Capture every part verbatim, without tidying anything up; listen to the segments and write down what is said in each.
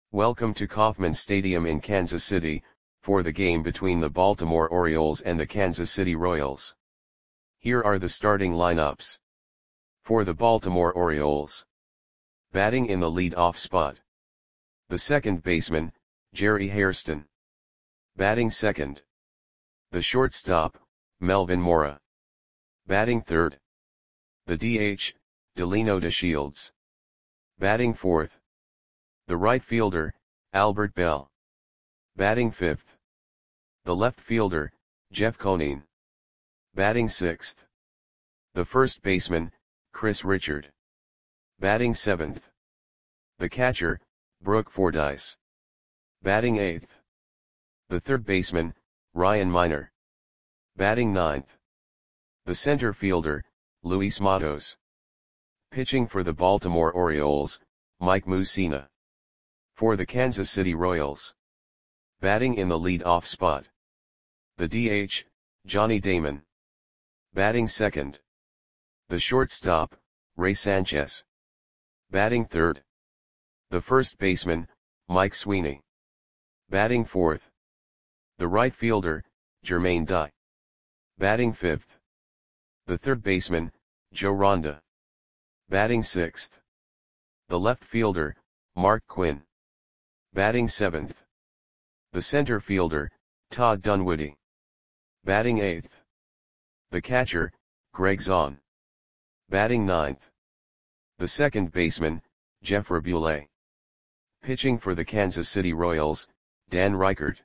Welcome to Kauffman Stadium in Kansas City, for the game between the Baltimore Orioles and the Kansas City Royals. Here are the starting lineups. For the Baltimore Orioles. Batting in the lead-off spot. The second baseman, Jerry Hairston. Batting second. The shortstop, Melvin Mora. Batting third. The D H, Delino DeShields. Batting fourth. The right fielder, Albert Belle. Batting fifth. The left fielder, Jeff Conine. Batting sixth. The first baseman, Chris Richard. Batting seventh. The catcher, Brooke Fordyce. Batting eighth. The third baseman, Ryan Miner. Batting ninth. The center fielder, Luis Matos. Pitching for the Baltimore Orioles, Mike Mussina. For the Kansas City Royals. Batting in the lead-off spot. The D H, Johnny Damon. Batting second. The shortstop, Ray Sanchez. Batting third. The first baseman, Mike Sweeney. Batting fourth. The right fielder, Jermaine Dye. Batting fifth. The third baseman, Joe Ronda. Batting sixth. The left fielder, Mark Quinn. Batting seventh. The center fielder, Todd Dunwoody. Batting eighth. The catcher, Greg Zahn. Batting ninth. The second baseman, Jeff Raboulet. Pitching for the Kansas City Royals, Dan Reichert.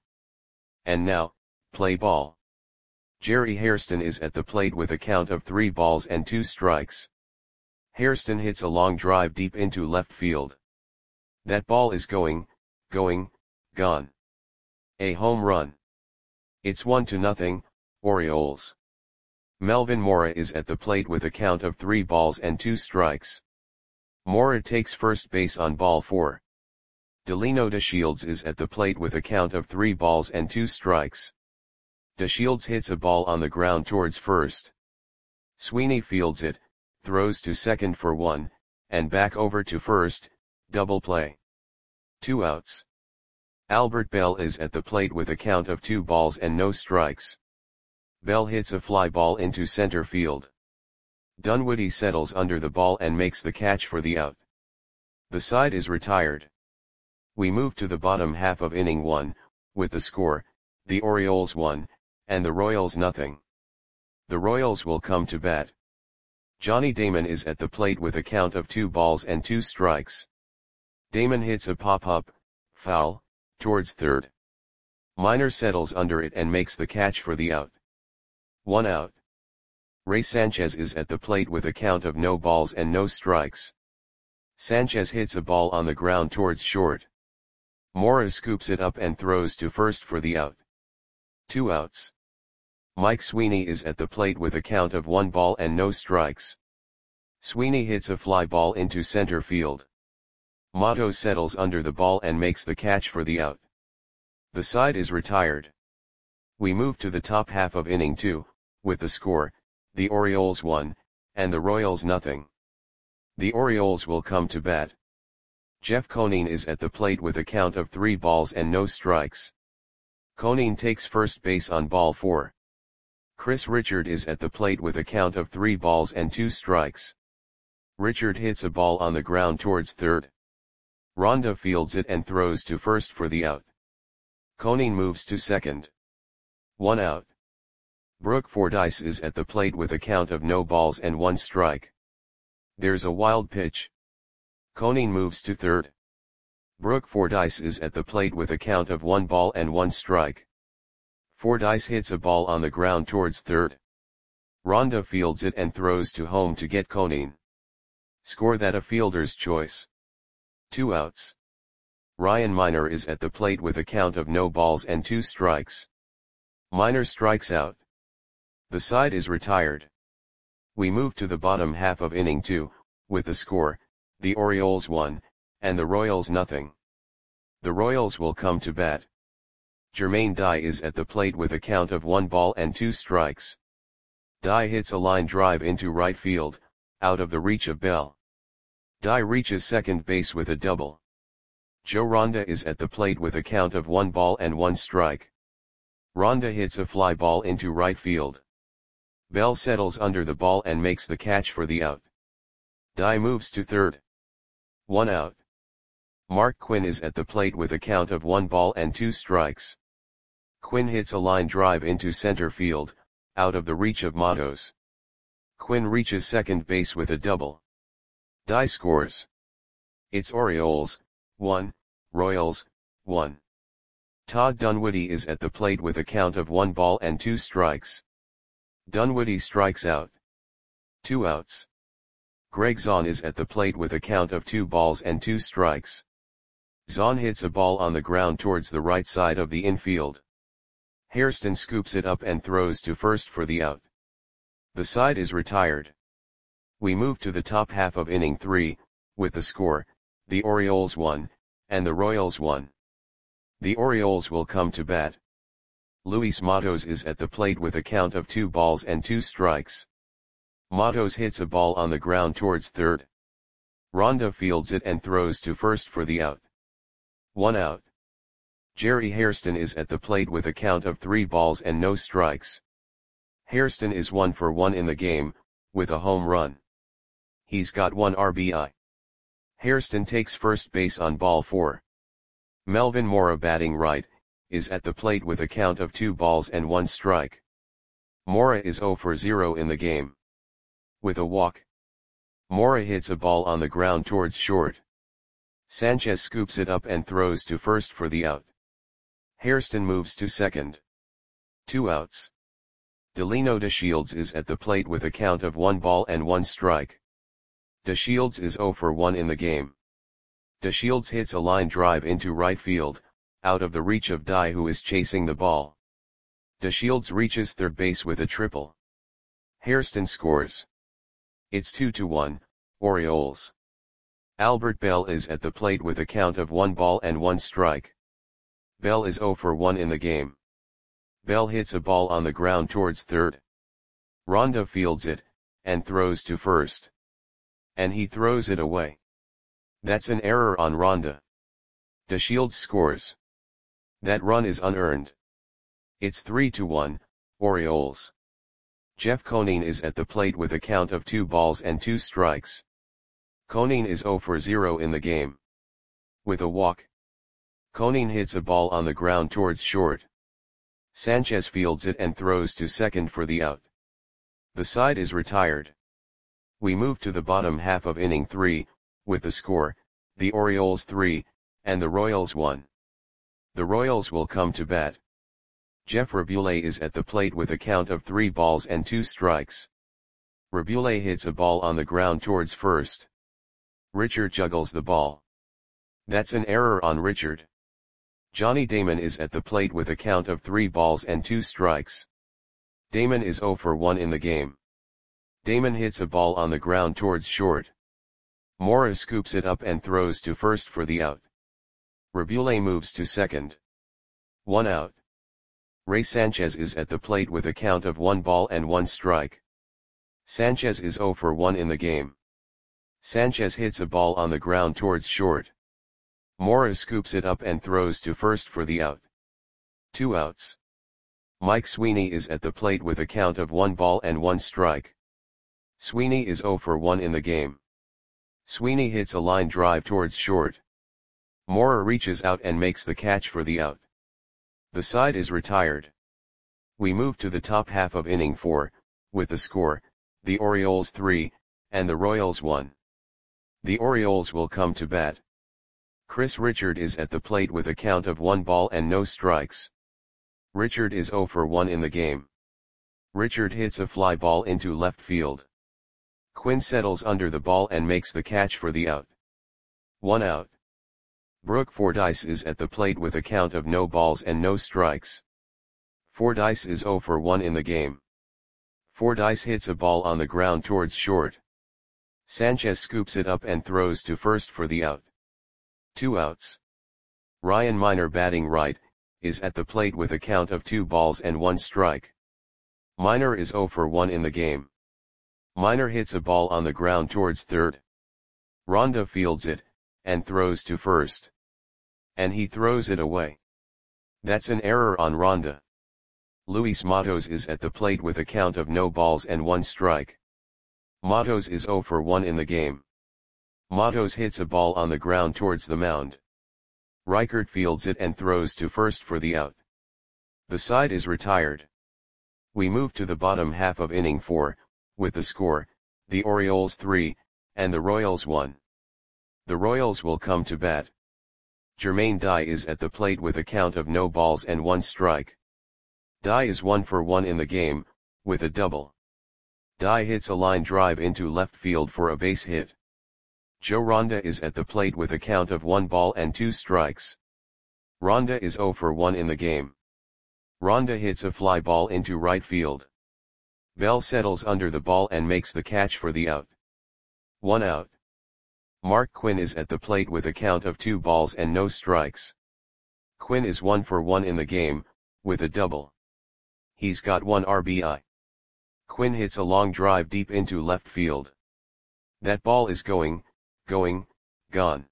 And now, play ball. Jerry Hairston is at the plate with a count of three balls and two strikes. Hairston hits a long drive deep into left field. That ball is going, going, gone. A home run. It's one to nothing, Orioles. Melvin Mora is at the plate with a count of three balls and two strikes. Mora takes first base on ball four. Delino DeShields is at the plate with a count of three balls and two strikes. DeShields hits a ball on the ground towards first. Sweeney fields it, throws to second for one, and back over to first, double play. Two outs. Albert Belle is at the plate with a count of two balls and no strikes. Belle hits a fly ball into center field. Dunwoody settles under the ball and makes the catch for the out. The side is retired. We move to the bottom half of inning one, with the score, the Orioles one, and the Royals nothing. The Royals will come to bat. Johnny Damon is at the plate with a count of two balls and two strikes. Damon hits a pop-up, foul, towards third. Miner settles under it and makes the catch for the out. One out. Ray Sanchez is at the plate with a count of no balls and no strikes. Sanchez hits a ball on the ground towards short. Mora scoops it up and throws to first for the out. Two outs. Mike Sweeney is at the plate with a count of one ball and no strikes. Sweeney hits a fly ball into center field. Matos settles under the ball and makes the catch for the out. The side is retired. We move to the top half of inning two, with the score, the Orioles one, and the Royals nothing. The Orioles will come to bat. Jeff Conine is at the plate with a count of three balls and no strikes. Conine takes first base on ball four. Chris Richard is at the plate with a count of three balls and two strikes. Richard hits a ball on the ground towards third. Ronda fields it and throws to first for the out. Conine moves to second. One out. Brooke Fordyce is at the plate with a count of no balls and one strike. There's a wild pitch. Conine moves to third. Brooke Fordyce is at the plate with a count of one ball and one strike. Fordyce hits a ball on the ground towards third. Ronda fields it and throws to home to get Conine. Score that a fielder's choice. Two outs. Ryan Miner is at the plate with a count of no balls and two strikes. Miner strikes out. The side is retired. We move to the bottom half of inning two, with the score, the Orioles one, and the Royals nothing. The Royals will come to bat. Jermaine Dye is at the plate with a count of one ball and two strikes. Dye hits a line drive into right field, out of the reach of Belle. Dye reaches second base with a double. Joe Ronda is at the plate with a count of one ball and one strike. Ronda hits a fly ball into right field. Bell settles under the ball and makes the catch for the out. Dye moves to third. One out. Mark Quinn is at the plate with a count of one ball and two strikes. Quinn hits a line drive into center field, out of the reach of Matos. Quinn reaches second base with a double. Dye scores. It's Orioles, one, Royals, one. Todd Dunwoody is at the plate with a count of one ball and two strikes. Dunwoody strikes out. Two outs. Greg Zahn is at the plate with a count of two balls and two strikes. Zahn hits a ball on the ground towards the right side of the infield. Hairston scoops it up and throws to first for the out. The side is retired. We move to the top half of inning three, with the score, the Orioles one, and the Royals one. The Orioles will come to bat. Luis Matos is at the plate with a count of two balls and two strikes. Matos hits a ball on the ground towards third. Ronda fields it and throws to first for the out. One out. Jerry Hairston is at the plate with a count of three balls and no strikes. Hairston is one for one in the game, with a home run. He's got one R B I. Hairston takes first base on ball four. Melvin Mora, batting right, is at the plate with a count of two balls and one strike. Mora is zero for zero in the game. With a walk. Mora hits a ball on the ground towards short. Sanchez scoops it up and throws to first for the out. Hairston moves to second. Two outs. Delino DeShields is at the plate with a count of one ball and one strike. DeShields is zero for one in the game. DeShields hits a line drive into right field, out of the reach of Dye, who is chasing the ball. DeShields reaches third base with a triple. Hairston scores. It's two to one, Orioles. Albert Bell is at the plate with a count of one ball and one strike. Bell is zero for one in the game. Bell hits a ball on the ground towards third. Ronda fields it, and throws to first. And he throws it away. That's an error on Ronda. DeShields scores. That run is unearned. It's three to one, Orioles. Jeff Conine is at the plate with a count of two balls and two strikes. Conine is zero for zero in the game. With a walk. Conine hits a ball on the ground towards short. Sanchez fields it and throws to second for the out. The side is retired. We move to the bottom half of inning three, with the score, the Orioles three, and the Royals one. The Royals will come to bat. Jeff Rabule is at the plate with a count of three balls and two strikes. Rabule hits a ball on the ground towards first. Richard juggles the ball. That's an error on Richard. Johnny Damon is at the plate with a count of three balls and two strikes. Damon is zero for one in the game. Damon hits a ball on the ground towards short. Mora scoops it up and throws to first for the out. Rabule moves to second. One out. Ray Sanchez is at the plate with a count of one ball and one strike. Sanchez is zero for one in the game. Sanchez hits a ball on the ground towards short. Mora scoops it up and throws to first for the out. Two outs. Mike Sweeney is at the plate with a count of one ball and one strike. Sweeney is zero for one in the game. Sweeney hits a line drive towards short. Mora reaches out and makes the catch for the out. The side is retired. We move to the top half of inning four, with the score, the Orioles three, and the Royals one. The Orioles will come to bat. Chris Richard is at the plate with a count of one ball and no strikes. Richard is zero for one in the game. Richard hits a fly ball into left field. Quinn settles under the ball and makes the catch for the out. One out. Brooke Fordyce is at the plate with a count of no balls and no strikes. Fordyce is zero for one in the game. Fordyce hits a ball on the ground towards short. Sanchez scoops it up and throws to first for the out. Two outs. Ryan Miner, batting right, is at the plate with a count of two balls and one strike. Miner is zero for one in the game. Miner hits a ball on the ground towards third. Ronda fields it, and throws to first. And he throws it away. That's an error on Ronda. Luis Matos is at the plate with a count of no balls and one strike. Matos is zero for one in the game. Matos hits a ball on the ground towards the mound. Reichert fields it and throws to first for the out. The side is retired. We move to the bottom half of inning four, with the score, the Orioles three, and the Royals one. The Royals will come to bat. Jermaine Dye is at the plate with a count of no balls and one strike. Dye is one for one in the game, with a double. Dye hits a line drive into left field for a base hit. Joe Ronda is at the plate with a count of one ball and two strikes. Ronda is zero for one in the game. Ronda hits a fly ball into right field. Bell settles under the ball and makes the catch for the out. One out. Mark Quinn is at the plate with a count of two balls and no strikes. Quinn is one for one in the game, with a double. He's got one R B I. Quinn hits a long drive deep into left field. That ball is going, going, gone.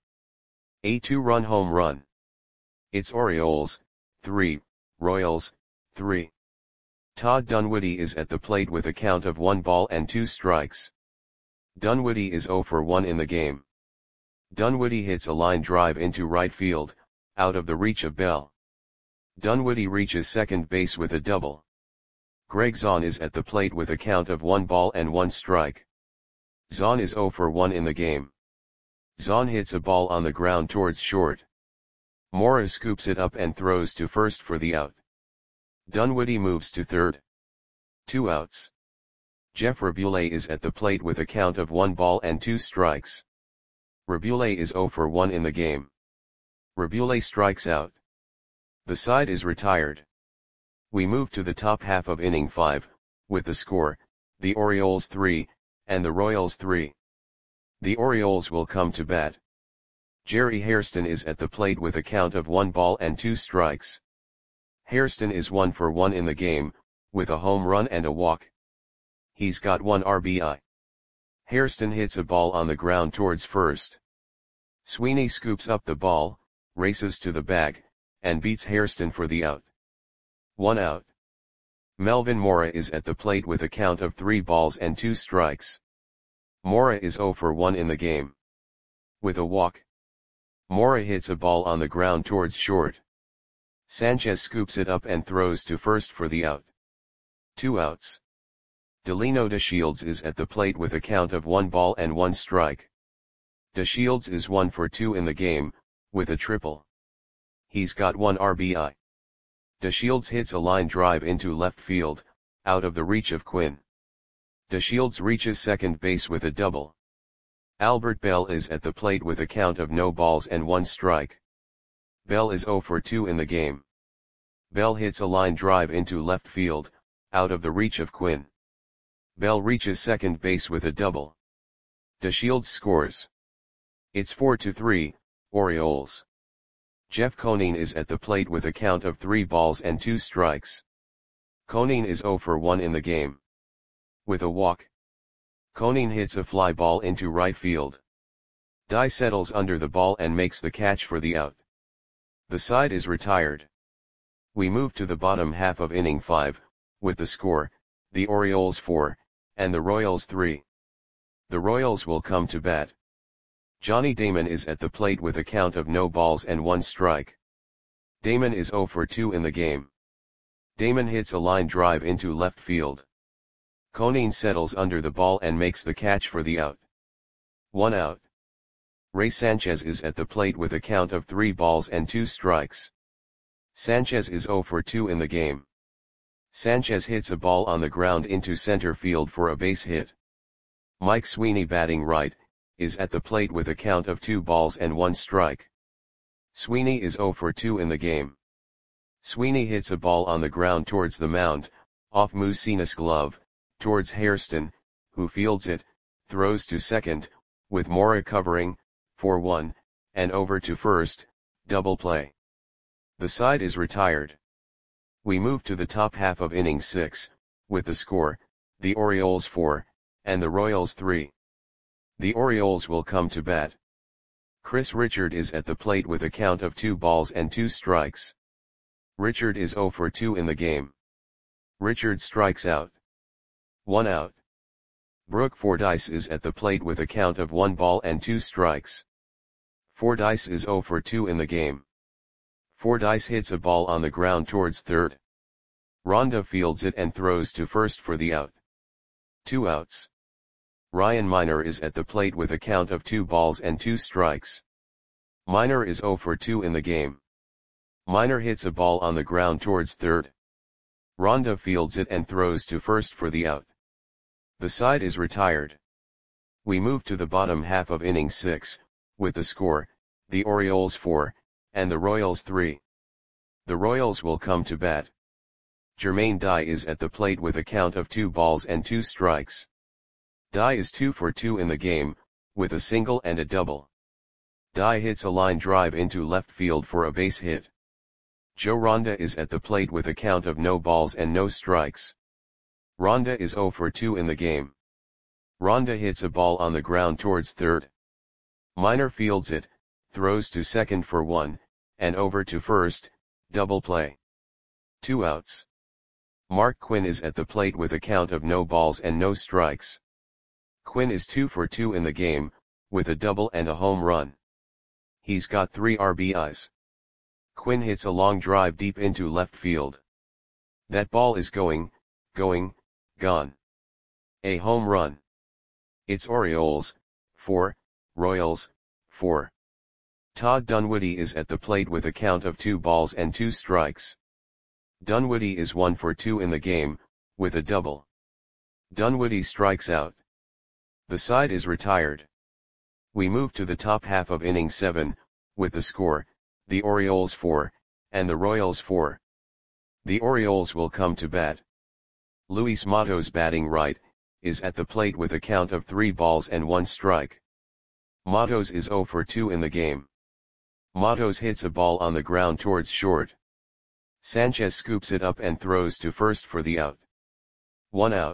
A two-run home run. It's Orioles, three, Royals, three. Todd Dunwoody is at the plate with a count of one ball and two strikes. Dunwoody is zero for one in the game. Dunwoody hits a line drive into right field, out of the reach of Bell. Dunwoody reaches second base with a double. Greg Zahn is at the plate with a count of one ball and one strike. Zahn is zero for one in the game. Zahn hits a ball on the ground towards short. Mora scoops it up and throws to first for the out. Dunwoody moves to third. Two outs. Jeff Rabule is at the plate with a count of one ball and two strikes. Rabule is zero for one in the game. Rabule strikes out. The side is retired. We move to the top half of inning five, with the score, the Orioles three, and the Royals three. The Orioles will come to bat. Jerry Hairston is at the plate with a count of one ball and two strikes. Hairston is one for one in the game, with a home run and a walk. He's got one R B I. Hairston hits a ball on the ground towards first. Sweeney scoops up the ball, races to the bag, and beats Hairston for the out. One out. Melvin Mora is at the plate with a count of three balls and two strikes. Mora is zero for one in the game. With a walk. Mora hits a ball on the ground towards short. Sanchez scoops it up and throws to first for the out. Two outs. Delino DeShields is at the plate with a count of one ball and one strike. DeShields is one for two in the game, with a triple. He's got one R B I. DeShields hits a line drive into left field, out of the reach of Quinn. DeShields reaches second base with a double. Albert Bell is at the plate with a count of no balls and one strike. Bell is zero for two in the game. Bell hits a line drive into left field, out of the reach of Quinn. Bell reaches second base with a double. DeShields scores. It's four to three, Orioles. Jeff Conine is at the plate with a count of three balls and two strikes. Conine is zero for one in the game. With a walk. Conine hits a fly ball into right field. Dye settles under the ball and makes the catch for the out. The side is retired. We move to the bottom half of inning five, with the score, the Orioles four, and the Royals three. The Royals will come to bat. Johnny Damon is at the plate with a count of no balls and one strike. Damon is zero for two in the game. Damon hits a line drive into left field. Conine settles under the ball and makes the catch for the out. One out. Ray Sanchez is at the plate with a count of three balls and two strikes. Sanchez is zero for two in the game. Sanchez hits a ball on the ground into center field for a base hit. Mike Sweeney, batting right, is at the plate with a count of two balls and one strike. Sweeney is zero for two in the game. Sweeney hits a ball on the ground towards the mound, off Mussina's glove, towards Hairston, who fields it, throws to second, with Mora covering, for one, and over to first, double play. The side is retired. We move to the top half of inning six, with the score, the Orioles four, and the Royals three. The Orioles will come to bat. Chris Richard is at the plate with a count of two balls and two strikes. Richard is zero for two in the game. Richard strikes out. One out. Brooke Fordyce is at the plate with a count of one ball and two strikes. Fordyce is zero for two in the game. Fordyce hits a ball on the ground towards third. Rhonda fields it and throws to first for the out. Two outs. Ryan Miner is at the plate with a count of two balls and two strikes. Miner is zero for two in the game. Miner hits a ball on the ground towards third. Rhonda fields it and throws to first for the out. The side is retired. We move to the bottom half of inning six, with the score, the Orioles four, and the Royals three. The Royals will come to bat. Jermaine Dye is at the plate with a count of two balls and two strikes. Dye is two for two in the game, with a single and a double. Dye hits a line drive into left field for a base hit. Joe Ronda is at the plate with a count of no balls and no strikes. Ronda is zero for two in the game. Ronda hits a ball on the ground towards third. Miner fields it, throws to second for one, and over to first, double play. Two outs. Mark Quinn is at the plate with a count of no balls and no strikes. Quinn is two for two in the game, with a double and a home run. He's got three R B Is. Quinn hits a long drive deep into left field. That ball is going, going, gone. A home run. It's Orioles, four, Royals, four. Todd Dunwoody is at the plate with a count of two balls and two strikes. Dunwoody is one for two in the game, with a double. Dunwoody strikes out. The side is retired. We move to the top half of inning seven, with the score, the Orioles four, and the Royals four. The Orioles will come to bat. Luis Matos, batting right, is at the plate with a count of three balls and one strike. Matos is zero for two in the game. Matos hits a ball on the ground towards short. Sanchez scoops it up and throws to first for the out. One out.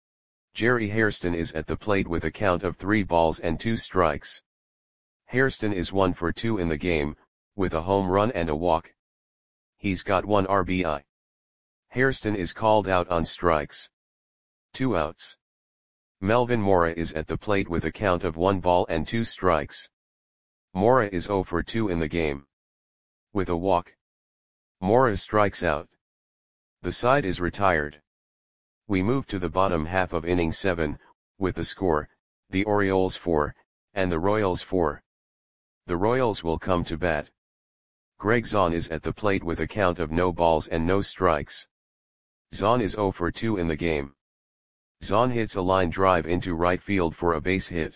Jerry Hairston is at the plate with a count of three balls and two strikes. Hairston is one for two in the game, with a home run and a walk. He's got one R B I. Hairston is called out on strikes. Two outs. Melvin Mora is at the plate with a count of one ball and two strikes. Mora is zero for two in the game. With a walk. Mora strikes out. The side is retired. We move to the bottom half of inning seven, with the score, the Orioles four, and the Royals four. The Royals will come to bat. Greg Zahn is at the plate with a count of no balls and no strikes. Zahn is zero for two in the game. Zahn hits a line drive into right field for a base hit.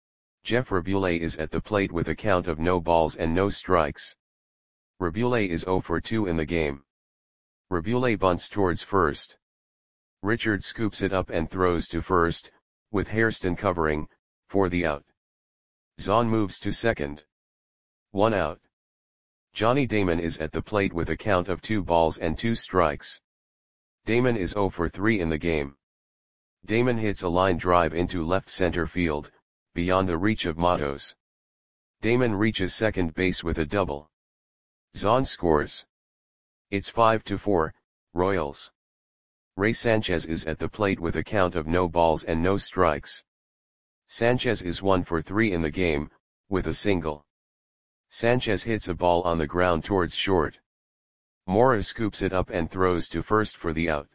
Jeff Rabule is at the plate with a count of no balls and no strikes. Rabule is zero for two in the game. Rabule bunts towards first. Richard scoops it up and throws to first, with Hairston covering, for the out. Zahn moves to second. One out. Johnny Damon is at the plate with a count of two balls and two strikes. Damon is zero for three in the game. Damon hits a line drive into left center field, beyond the reach of Matos. Damon reaches second base with a double. Zahn scores. It's five to four, Royals. Ray Sanchez is at the plate with a count of no balls and no strikes. Sanchez is one for three in the game, with a single. Sanchez hits a ball on the ground towards short. Mora scoops it up and throws to first for the out.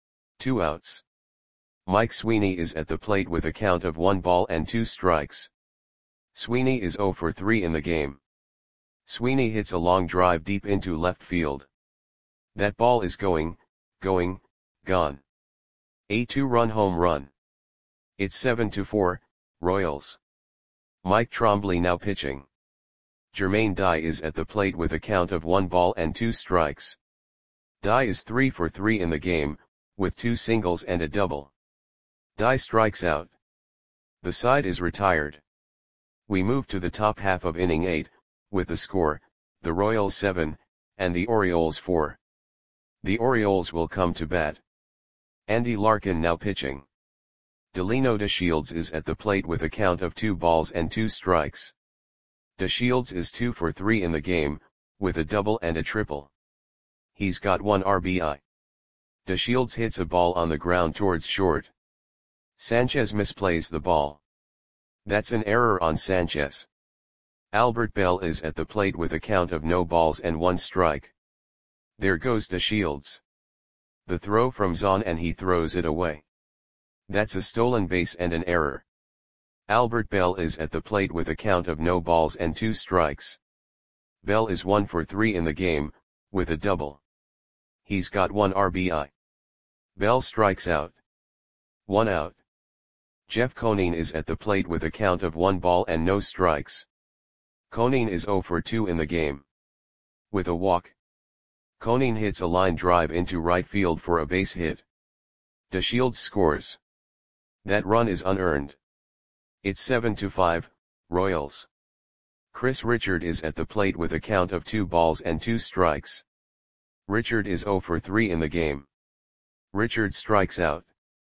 Two outs. Mike Sweeney is at the plate with a count of one ball and two strikes. Sweeney is zero for three in the game. Sweeney hits a long drive deep into left field. That ball is going, going, gone. A two-run home run. It's seven to four, Royals. Mike Trombley now pitching. Jermaine Dye is at the plate with a count of one ball and two strikes. Dye is three for three in the game, with two singles and a double. Dye strikes out. The side is retired. We move to the top half of inning eight, with the score, the Royals seven, and the Orioles four. The Orioles will come to bat. Andy Larkin now pitching. Delino DeShields is at the plate with a count of two balls and two strikes. DeShields is two for three in the game, with a double and a triple. He's got one R B I. DeShields hits a ball on the ground towards short. Sanchez misplays the ball. That's an error on Sanchez. Albert Belle is at the plate with a count of no balls and one strike. There goes DeShields. The throw from Zahn and he throws it away. That's a stolen base and an error. Albert Belle is at the plate with a count of no balls and two strikes. Belle is one for three in the game, with a double. He's got one R B I. Belle strikes out. One out. Jeff Conine is at the plate with a count of one ball and no strikes. Conine is zero for two in the game. With a walk. Conine hits a line drive into right field for a base hit. DeShields scores. That run is unearned. It's seven to five, Royals. Chris Richard is at the plate with a count of two balls and two strikes. Richard is zero for three in the game. Richard strikes out.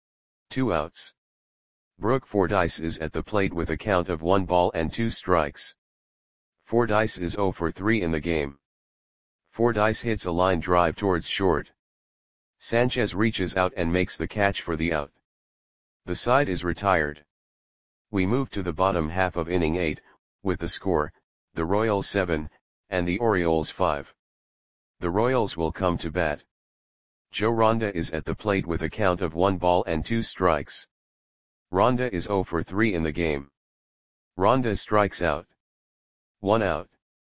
Two outs. Brooke Fordyce is at the plate with a count of one ball and two strikes. Fordyce is zero for three in the game. Fordyce hits a line drive towards short. Sanchez reaches out and makes the catch for the out. The side is retired. We move to the bottom half of inning eight, with the score, the Royals seven, and the Orioles five. The Royals will come to bat. Joe Ronda is at the plate with a count of one ball and two strikes. Ronda is zero for three in the game. Ronda strikes out. One out.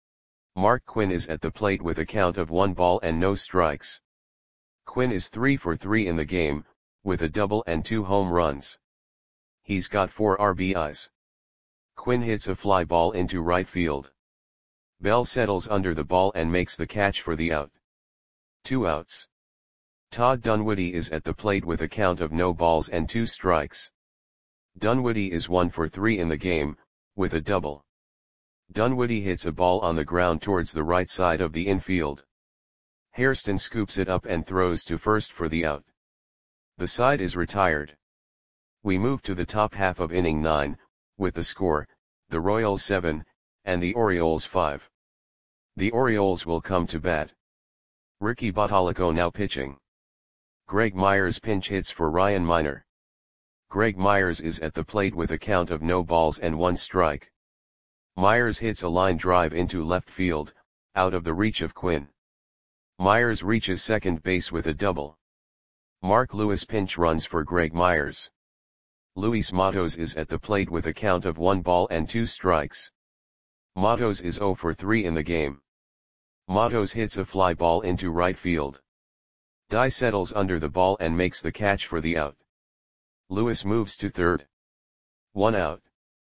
Mark Quinn is at the plate with a count of one ball and no strikes. Quinn is three for three in the game, with a double and two home runs. He's got four R B Is. Quinn hits a fly ball into right field. Belle settles under the ball and makes the catch for the out. Two outs. Todd Dunwoody is at the plate with a count of no balls and two strikes. Dunwoody is one for three in the game, with a double. Dunwoody hits a ball on the ground towards the right side of the infield. Hairston scoops it up and throws to first for the out. The side is retired. We move to the top half of inning nine, with the score, the Royals seven, and the Orioles five. The Orioles will come to bat. Ricky Bottalico now pitching. Greg Myers pinch hits for Ryan Miner. Greg Myers is at the plate with a count of no balls and one strike. Myers hits a line drive into left field, out of the reach of Quinn. Myers reaches second base with a double. Mark Lewis pinch runs for Greg Myers. Luis Matos is at the plate with a count of one ball and two strikes. Matos is zero for three in the game. Matos hits a fly ball into right field. Dye settles under the ball and makes the catch for the out. Lewis moves to third. One out.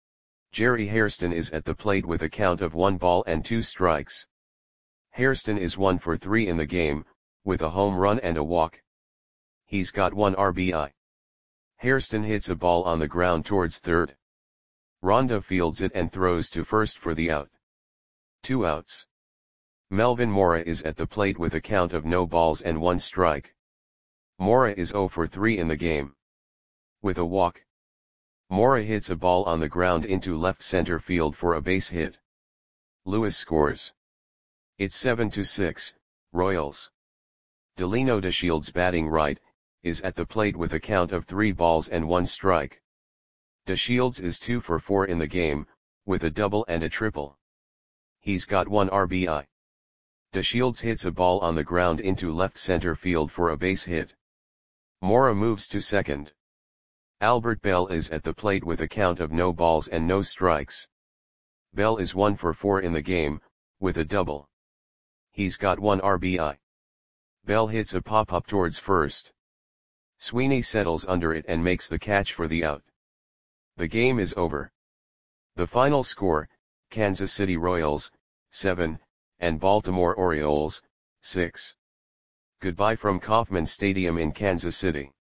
Jerry Hairston is at the plate with a count of one ball and two strikes. Hairston is one for three in the game, with a home run and a walk. He's got one R B I. Hairston hits a ball on the ground towards third. Ronda fields it and throws to first for the out. Two outs. Melvin Mora is at the plate with a count of no balls and one strike. Mora is zero for three in the game. With a walk. Mora hits a ball on the ground into left center field for a base hit. Lewis scores. It's seven to six, Royals. Delino DeShields batting right, is at the plate with a count of three balls and one strike. DeShields is two for four in the game, with a double and a triple. He's got one R B I. DeShields hits a ball on the ground into left center field for a base hit. Mora moves to second. Albert Belle is at the plate with a count of no balls and no strikes. Belle is one for four in the game, with a double. He's got one R B I. Belle hits a pop-up towards first. Sweeney settles under it and makes the catch for the out. The game is over. The final score, Kansas City Royals, seven, and Baltimore Orioles, six. Goodbye from Kauffman Stadium in Kansas City.